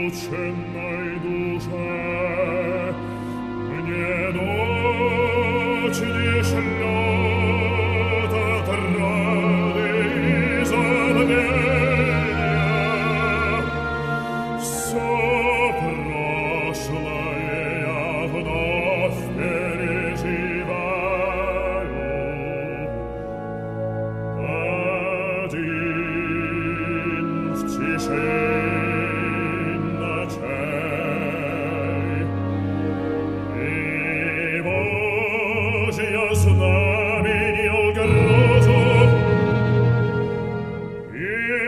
измученной душе. Мне ночь не шлет отрады и забвения. Все прошлое я вновь переживаю. Один в тишине ночей. И Божье знамение угрозу, и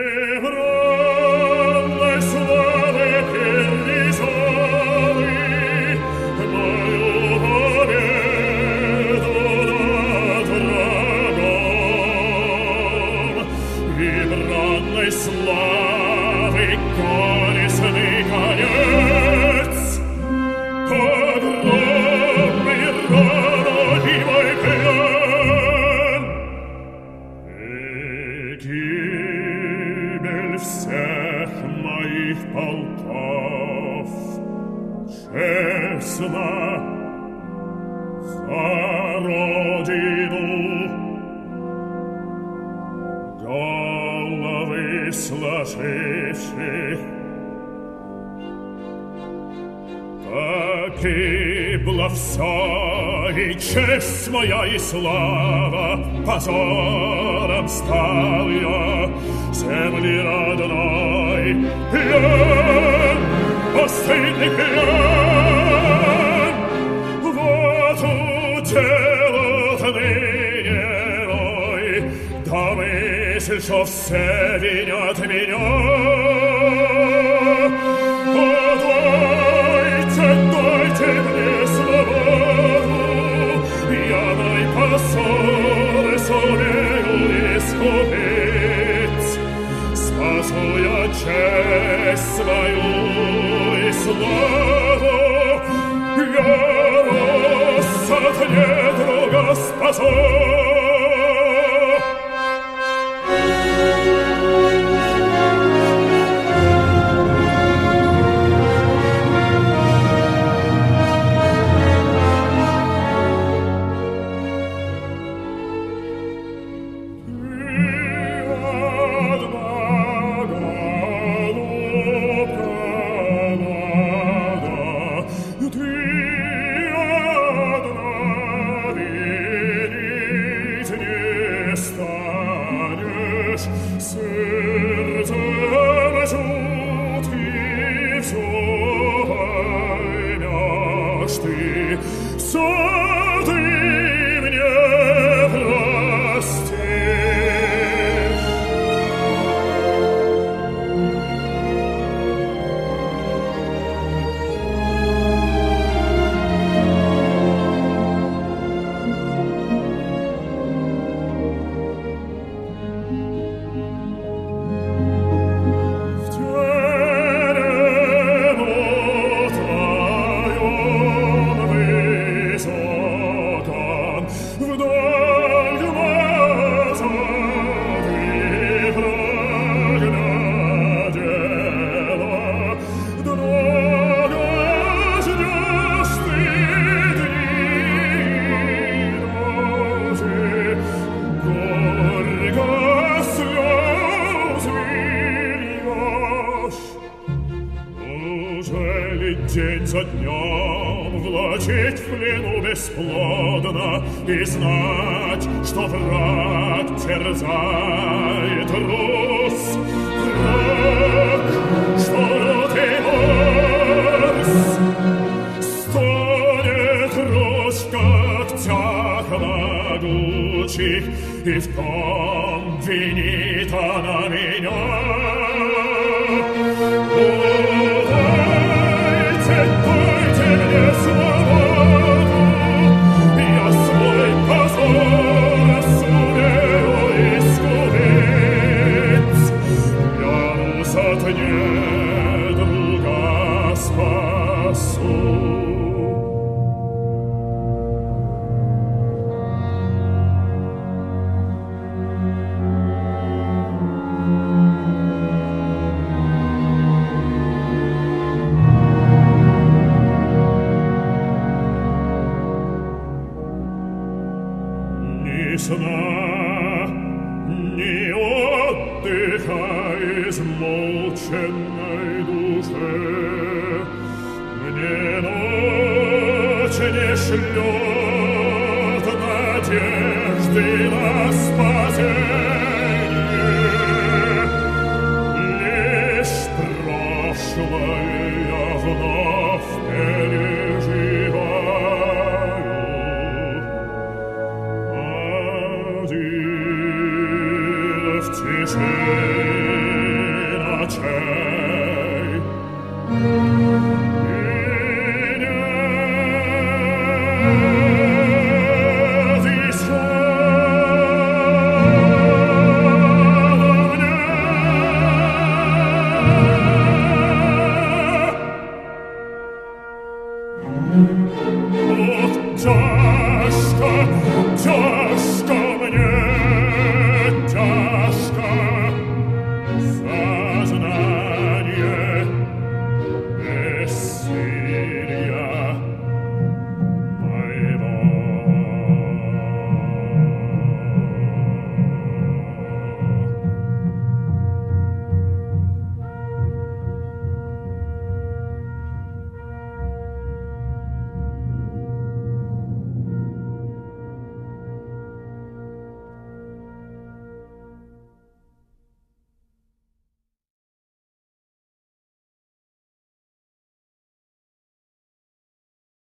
бранной славы перенесённый мою победу над врагом, и бранной славы горестный конец, огромный родовой плен, и гибель всех моих полков честно за родину. Головы сложивших погибло все, и честь моя, и слава, позором стал я земли родной. Плен, постыдный плен, вот уделал ныне мой, да мысль, что все винят меня. Дайте мне свободу, я мой посол сумею искупить. Спасу я честь свою и славу, я рос от недруга спасу. День за днем влачить в плену бесплодно и знать, что враг терзает Русь. Враг, что лютый морс, стонет Русь в когтях могучих, и в том винит она меня. Дайте мне свободу, я свой позор сумею искупить. Я Русь от недруга спасу. больше не шлет надежды на спасение. Лишь прошлое вновь перед